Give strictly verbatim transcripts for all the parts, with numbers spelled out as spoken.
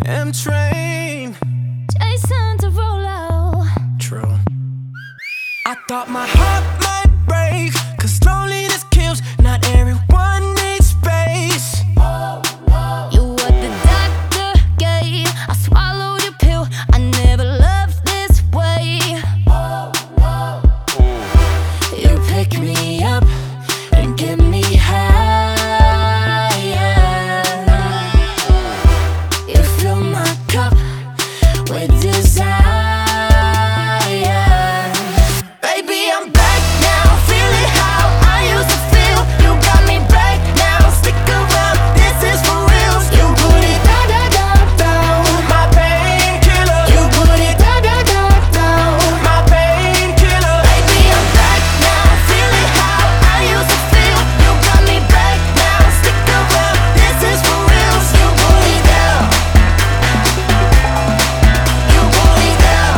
M Train, Jason Derulo. True. I thought my heart might break, cause loneliness kills. Not everyone needs space. You what the doctor gave. I swallowed your pill. I never loved this way. You pick me up and get me high. You fill my cup with desire. Baby, I'm back now, feeling how I used to feel. You got me back now, stick around, this is for real. You put it down, down, down, down. My painkiller. You put it down, down, down, down. My painkiller. Baby, I'm back now, feeling how I used to feel. You got me back now, stick around, this is for real. You put it down. You put it down.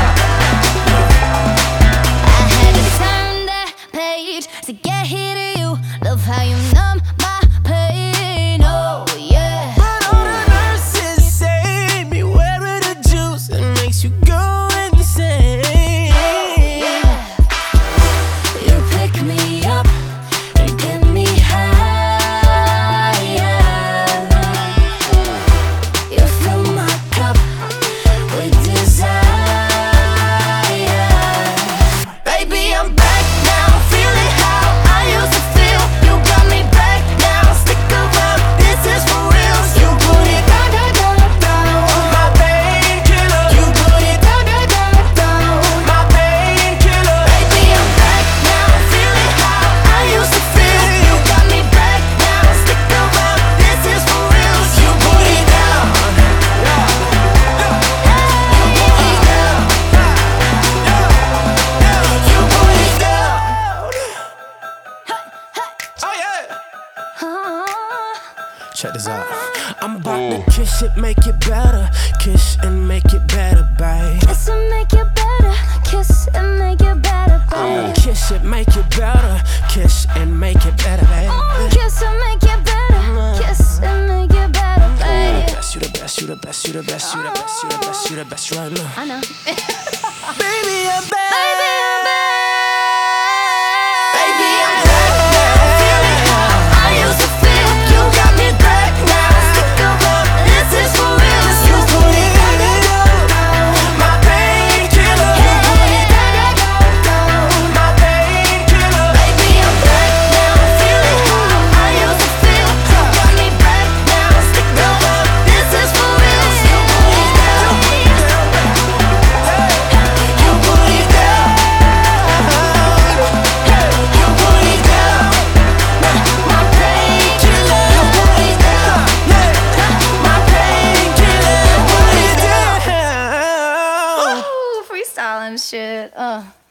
I had to turn that page to get here to you. Love how you numb my pain. Oh yeah. But all the nurses say, beware of the juice, it makes you go insane. You pick me up and get me high. You fill my cup with desire. Baby, I'm back now, feeling how I used to feel. You got me back now, stick around, this is for real. You put it down, down, down, down. My painkiller. You put it down, down, down, down. My painkiller. Baby, I'm back now, feeling how I used to feel. You got me back now, stick around, this is for real. You put it down. You put it down. You put it down. Oh yeah. Ah. Check this out. I'm about to kiss it, make it better. Kiss and make it better, babe. Kiss and make it better. Kiss and make it better, babe. Kiss it, make it better. Kiss and make it better, babe. Oh, kiss and make it better. Kiss and make it better, babe. Best, you the best, you the best, you the best, you the best, you the best, you the best right now. I know. Baby, I'm back. Baby, I'm back. Baby, I'm back now, feeling how I used to feel. You got me back now, stick around, this is for real. You put it down, down, down. My painkiller. You put it down, down, down. My painkiller. Baby, I'm back now, feeling how I used to feel. You got me back now, stick around, this is for real. You put it down. You put it down. You put it down. My painkiller. You put it down. My painkiller. Put it down. Down. Ooh, freestyling shit. Uh.